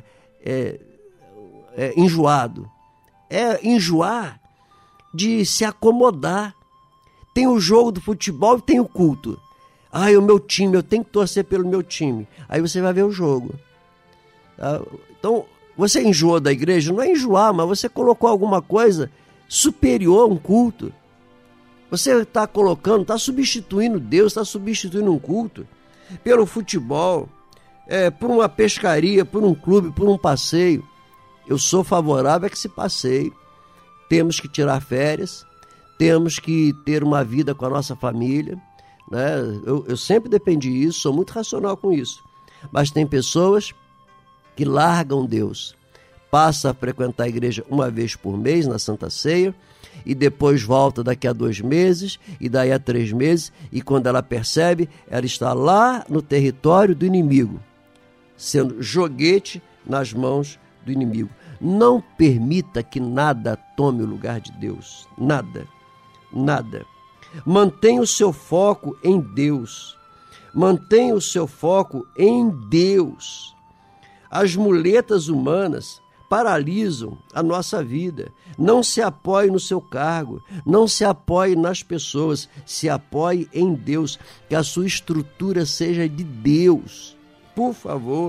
enjoado. É enjoar de se acomodar. Tem o jogo do futebol e tem o culto. O meu time, eu tenho que torcer pelo meu time. Aí você vai ver o jogo. Então, você enjoou da igreja? Não é enjoar, mas você colocou alguma coisa superior a um culto. Você está colocando, está substituindo Deus, está substituindo um culto pelo futebol, por uma pescaria, por um clube, por um passeio. Eu sou favorável a que se passeie. temos que tirar férias, temos que ter uma vida com a nossa família, né? Eu sempre defendi isso, sou muito racional com isso. Mas tem pessoas que largam Deus, passa a frequentar a igreja uma vez por mês na Santa Ceia, e depois volta daqui a 2 meses, e daí a 3 meses, e quando ela percebe, ela está lá no território do inimigo, sendo joguete nas mãos do inimigo. Não permita que nada tome o lugar de Deus. Nada. Nada. Mantenha o seu foco em Deus. Mantenha o seu foco em Deus. As muletas humanas paralisam a nossa vida. Não se apoie no seu cargo, não se apoie nas pessoas, se apoie em Deus, que a sua estrutura seja de Deus. Por favor,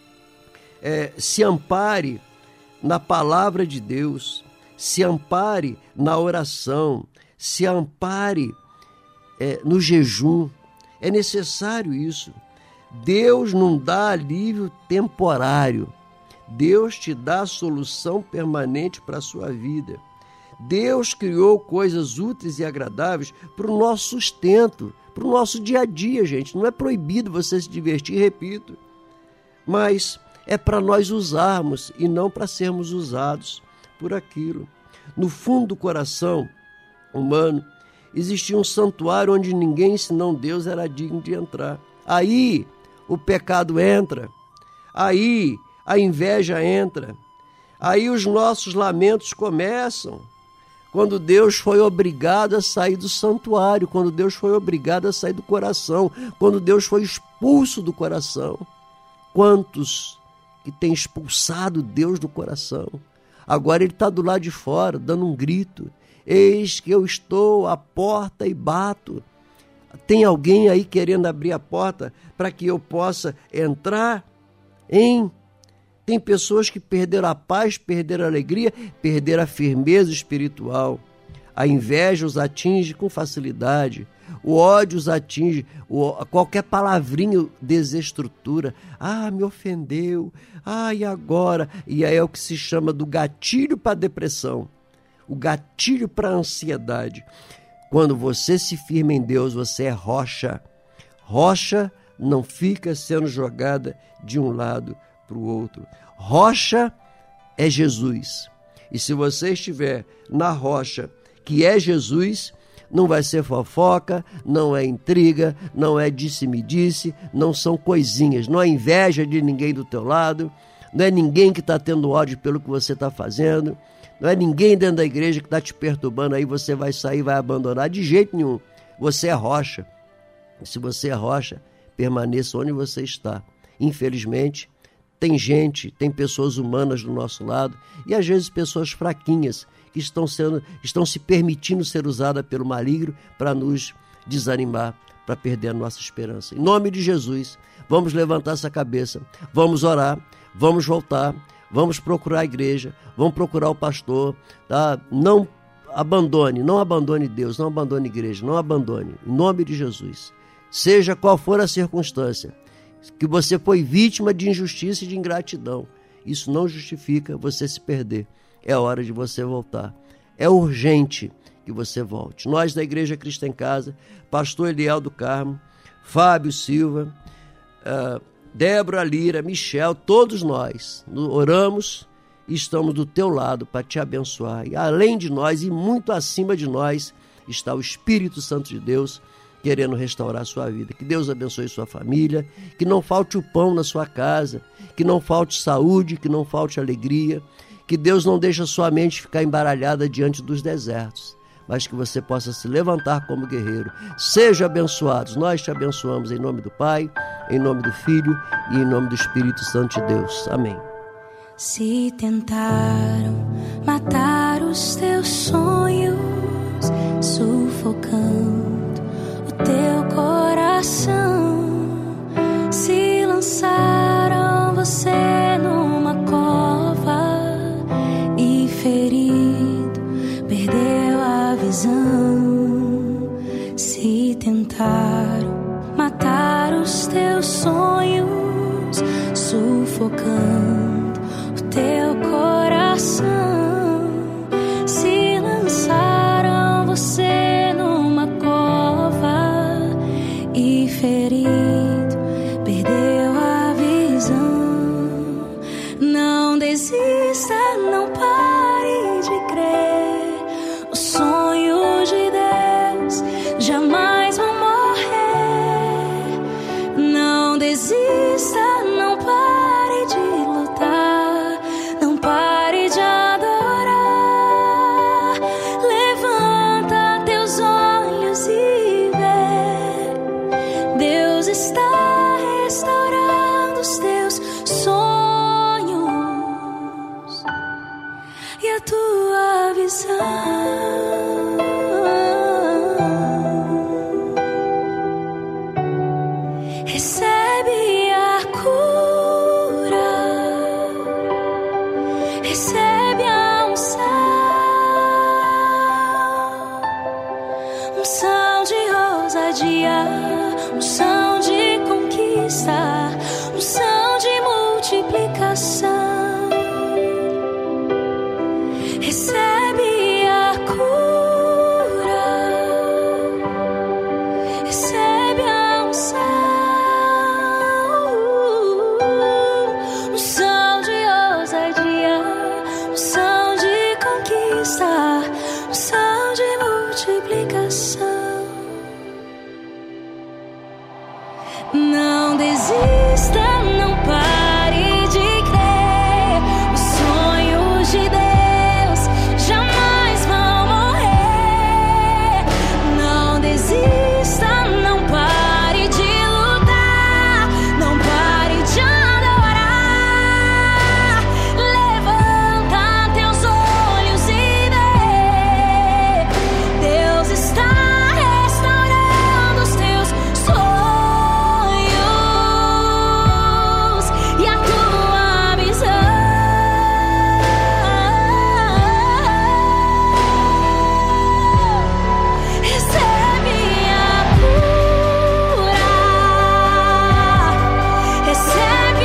se ampare na palavra de Deus, se ampare na oração, se ampare no jejum. É necessário isso. Deus não dá alívio temporário. Deus te dá a solução permanente para a sua vida. Deus criou coisas úteis e agradáveis para o nosso sustento, para o nosso dia a dia, gente. Não é proibido você se divertir, repito, mas é para nós usarmos e não para sermos usados por aquilo. No fundo do coração humano existia um santuário onde ninguém senão Deus era digno de entrar. Aí o pecado entra, aí a inveja entra, aí os nossos lamentos começam. Quando Deus foi obrigado a sair do santuário, quando Deus foi obrigado a sair do coração, quando Deus foi expulso do coração. Quantos que têm expulsado Deus do coração? Agora ele está do lado de fora, dando um grito: eis que eu estou à porta e bato. Tem alguém aí querendo abrir a porta para que eu possa entrar? Tem pessoas que perderam a paz, perderam a alegria, perderam a firmeza espiritual. A inveja os atinge com facilidade. O ódio os atinge. Qualquer palavrinha desestrutura. Me ofendeu. E agora? E aí é o que se chama do gatilho para a depressão. O gatilho para a ansiedade. Quando você se firma em Deus, você é rocha. Rocha não fica sendo jogada de um lado para o outro. Rocha é Jesus. E se você estiver na rocha, que é Jesus, não vai ser fofoca, não é intriga, não é disse-me-disse, não são coisinhas, não é inveja de ninguém do teu lado, não é ninguém que está tendo ódio pelo que você está fazendo, não é ninguém dentro da igreja que está te perturbando, aí você vai sair, vai abandonar, de jeito nenhum. Você é rocha. E se você é rocha, permaneça onde você está. Infelizmente, tem pessoas humanas do nosso lado e às vezes pessoas fraquinhas que estão se permitindo ser usadas pelo maligno para nos desanimar, para perder a nossa esperança. Em nome de Jesus, vamos levantar essa cabeça, vamos orar, vamos voltar, vamos procurar a igreja, vamos procurar o pastor, tá? Não abandone Deus, não abandone a igreja, não abandone, em nome de Jesus. Seja qual for a circunstância, que você foi vítima de injustiça e de ingratidão, isso não justifica você se perder. É hora de você voltar. É urgente que você volte. Nós da Igreja Cristo em Casa, pastor Eliel do Carmo, Fábio Silva, Débora Lira, Michel, todos nós oramos e estamos do teu lado para te abençoar. E além de nós e muito acima de nós está o Espírito Santo de Deus querendo restaurar a sua vida. Que Deus abençoe sua família, que não falte o pão na sua casa, que não falte saúde, que não falte alegria, que Deus não deixe a sua mente ficar embaralhada diante dos desertos, mas que você possa se levantar como guerreiro. Seja abençoados. Nós te abençoamos em nome do Pai, em nome do Filho e em nome do Espírito Santo de Deus. Amém. Se tentaram matar os teus sonhos, sufocando o teu coração, se lançaram você numa cova e ferido perdeu a visão, se tentaram matar os teus sonhos, sufocando o teu coração, se marido perdeu a visão. Não desista, não pare de crer. Os sonhos de Deus jamais vão morrer. Não desista, não pare de lutar, não pare de adorar. Levanta teus olhos e vê, Deus está restaurando os teus sonhos e a tua visão. Recebe a cura, recebe a unção de ousadia, unção de conquista, unção de multiplicação. Recebe a cura, recebe a unção de ousadia, unção de conquista, unção de multiplicação. Não desista, não pare de crer. Os sonhos de Deus jamais vão morrer. Não desista, não pare de lutar, não pare de adorar. Levanta teus olhos e vê, Deus está restaurando os teus sonhos e a tua visão. Recebe a cura, recebe a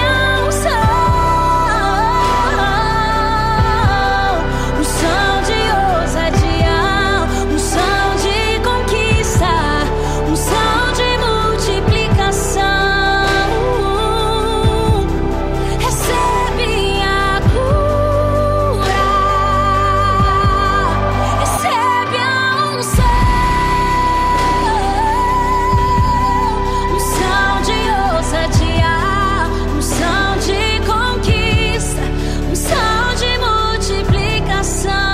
unção de ousadia, unção de conquista, unção de multiplicação. Recebe a cura, recebe a unção de ousadia, unção de conquista, unção de multiplicação.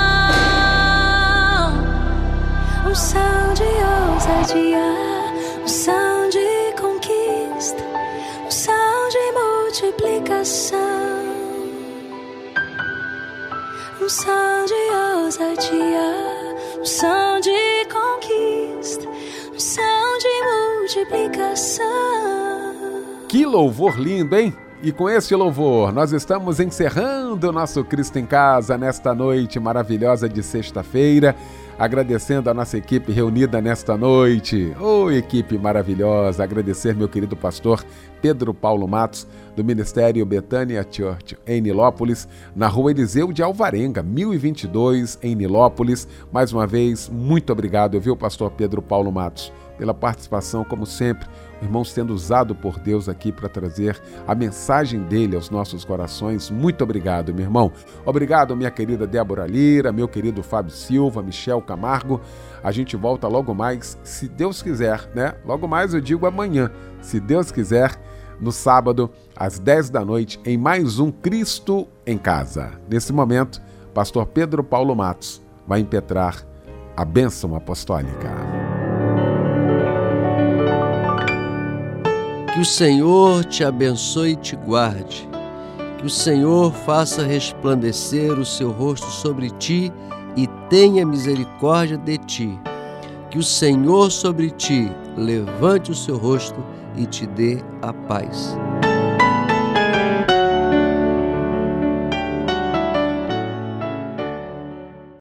Unção de ousadia, unção de conquista, unção de multiplicação. Unção de ousadia, unção de conquista, unção de multiplicação. Que louvor lindo, hein? E com este louvor, nós estamos encerrando o nosso Cristo em Casa nesta noite maravilhosa de sexta-feira, agradecendo a nossa equipe reunida nesta noite. Ô, equipe maravilhosa! Agradecer meu querido pastor Pedro Paulo Matos, do Ministério Betânia Church, em Nilópolis, na rua Eliseu de Alvarenga, 1022, em Nilópolis. Mais uma vez, muito obrigado, viu, pastor Pedro Paulo Matos, pela participação, como sempre, o irmão sendo usado por Deus aqui para trazer a mensagem dele aos nossos corações. Muito obrigado, meu irmão. Obrigado, minha querida Débora Lira, meu querido Fábio Silva, Michel Camargo. A gente volta logo mais, se Deus quiser, né? Logo mais eu digo amanhã, se Deus quiser, no sábado, às 10 da noite, em mais um Cristo em Casa. Nesse momento, pastor Pedro Paulo Matos vai impetrar a bênção apostólica. Que o Senhor te abençoe e te guarde. Que o Senhor faça resplandecer o seu rosto sobre ti e tenha misericórdia de ti. Que o Senhor sobre ti levante o seu rosto e te dê a paz.